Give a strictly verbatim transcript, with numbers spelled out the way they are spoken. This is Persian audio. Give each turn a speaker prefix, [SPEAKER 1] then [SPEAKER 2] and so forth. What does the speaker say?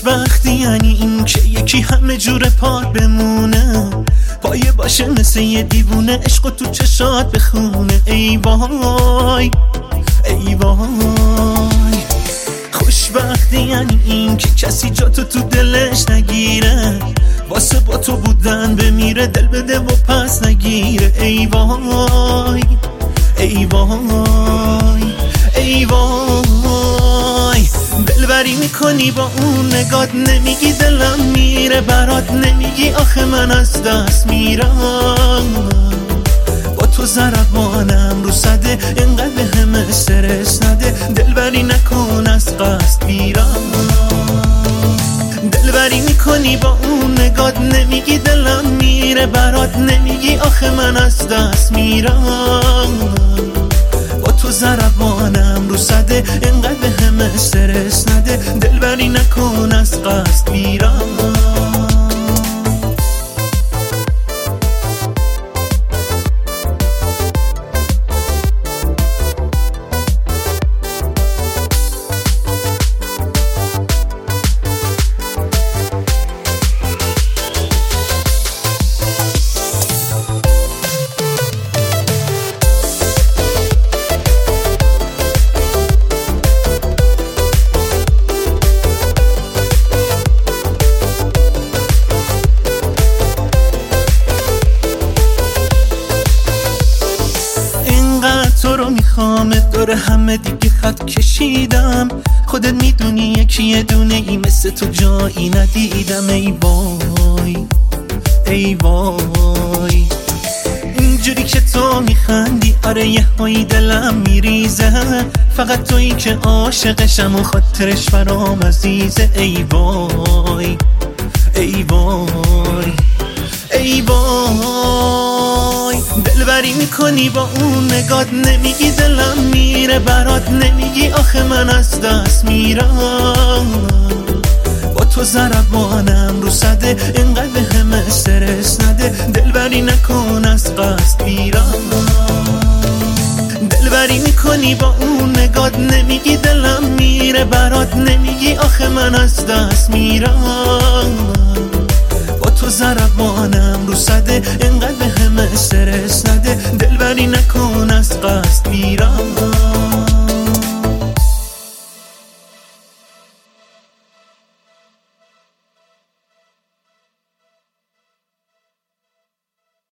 [SPEAKER 1] خوشبختی یعنی این که یکی همه جور پاک بمونه، پایه باشه مثل یه دیوونه، عشق تو چشات بخونه. ای وای ای وای. خوشبختی یعنی این که کسی جاتو تو دلش نگیره، واسه با تو بودن بمیره، دل بده و پس نگیره. ای وای ای وای ای وای. دلبری میکنی با اون نگات، نمیگی دلم میره برات، نمیگی آخه من از دست میرم. با تو ضربانم رو صده، انقدر به همه استرس نده، دلبری نکن از قصد میرم. دلبری میکنی با اون نگات، نمیگی دلم میره برات، نمیگی آخه من از دست میرم. با تو ضربانم رو صده، انقدر به همه استرس نده، دلبری نکن از قصد میرم. تو رو میخوامت دور همه دیگه خط کشیدم، خودت میدونی یکی یه دونه ای مثل تو جایی ندیدم. ای وای ای وای. اینجوری که تو میخندی آره یه هایی دلم میریزه، فقط تویی که عاشقشم و خاطرش برام عزیزه. ای وای ای وای ای وای. دلبری میکنی با اون نگات، نمیگی دلم میره برات، نمیگی آخه من از دست میرم. با تو ضربانم رو صده، انقدر به همه استرس نده، دلبری نکن از قصد میرم. دلبری میکنی با اون نگات، نمیگی دلم میره برات، نمیگی آخه من از دست میرم. تو ضربانم رو صده، انقدر به همه استرس نده، دلبری نکن از قصد میرم.